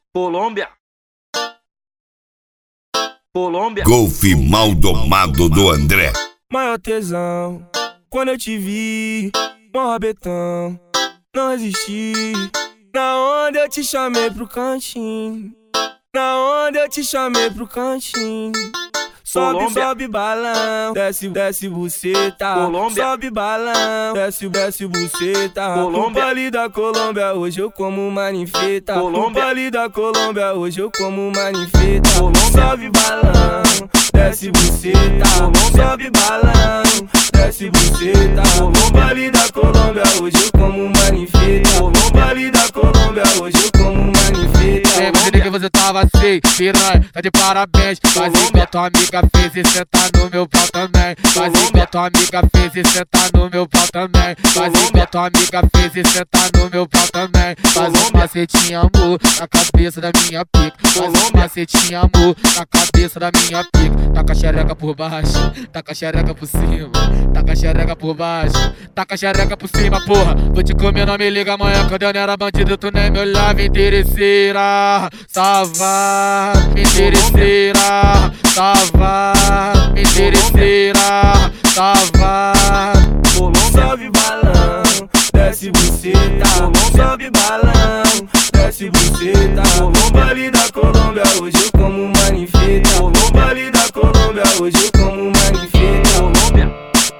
Colômbia. Colômbia. Golfe mal domado do André. Maior tesão, quando eu te vi, mó rabetão, não resisti. Na onda eu te chamei pro cantinho, na onda eu te chamei pro cantinho. Sobe, Colômbia. sobe balão, desce, desce buceta. Colômbia. Sobe balão, desce, desce buceta. Colômbia. O pali da Colômbia, hoje eu como manifeta. Colômbia. O pali da Colômbia, hoje eu como manifeta. Colômbia. Sobe balão, desce buceta. Colômbia. Sobe balão, desce buceta. O pali da Colômbia, hoje eu como manifeta. O pali da Colômbia, hoje eu como manifeta. Você nem que você tava assim, piranha, tá de parabéns. Faz igual tua amiga fez e senta no meu pau também. Faz igual tua amiga fez e senta no meu pau também. Faz igual tua amiga fez e senta no meu pau também. Faz um macetinho, amor, na cabeça da minha pica. Faz um macetinho, amor, na cabeça da minha pica. Taca a xereca por baixo, taca a xereca por cima. Taca a xereca por baixo, taca a xereca por cima, porra. Vou te comer, não me liga amanhã. Quando eu não era bandido, tu nem me olhava, interesseira. Safado, interesseira. Safado, interesseira. Safado. Sobe balão, desce buceta. Sobe balão, desce buceta. O baile da Colômbia, hoje eu como manifeta. O baile da Colômbia, hoje eu como manifeta. Colômbia.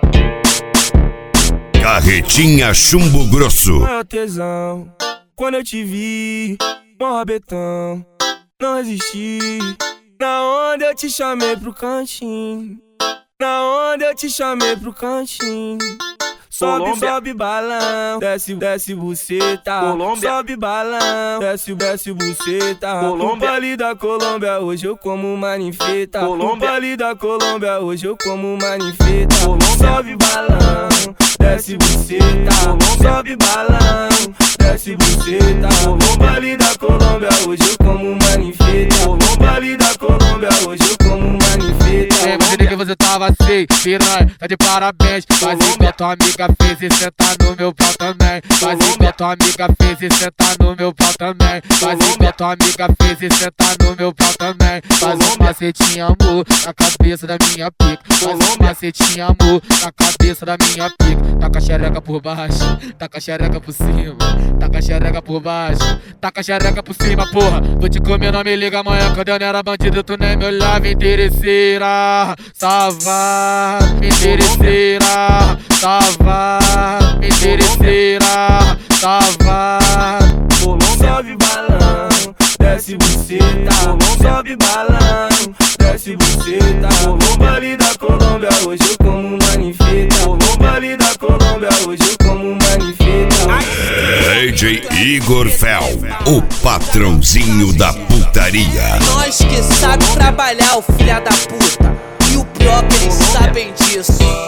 Carretinha Chumbo Grosso. Maior tesão, quando eu te vi, mó rabetão, não resisti. Na onda eu te chamei pro cantinho, na onda eu te chamei pro cantinho. Sobe, Colômbia. sobe balão, desce, desce buceta. Colômbia. Sobe balão, desce, desce buceta. Colômbia. O baile da Colômbia, hoje eu como manifeta. Colômbia. O baile da Colômbia, hoje eu como manifeta. Colômbia. Sobe balão, desce buceta. Sobe balão, desce buceta. O baile da Colômbia, hoje eu como manifeta. O baile da Colômbia, hoje eu como manifeta. Você nem que você tava assim, piranha, tá de parabéns. Faz igual tua amiga fez e senta no meu pau também. Faz igual tua amiga fez e senta no meu pau também. Faz igual tua amiga fez e senta no meu pau também. Faz um macetinho, amor, na cabeça da minha pica. Faz um macetinho, amor, na cabeça da minha pica. Taca a xereca por baixo, taca a xereca por cima. Taca a xereca por baixo, taca a xereca por cima, porra. Vou te comer, não me liga amanhã. Quando eu não era bandido, tu nem me olhava, interesseira. Safado, interesseira. Safado, interesseira. Safado. Sobe balão, desce buceta. Sobe balão, desce buceta. O baile da Colômbia, hoje eu como manifeta. O baile da Colômbia, hoje eu como manifeta. DJ Igor Fel, o patrãozinho da putaria. Nós que sabe trabalhar, o filha da puta. E o pior que eles sabem disso.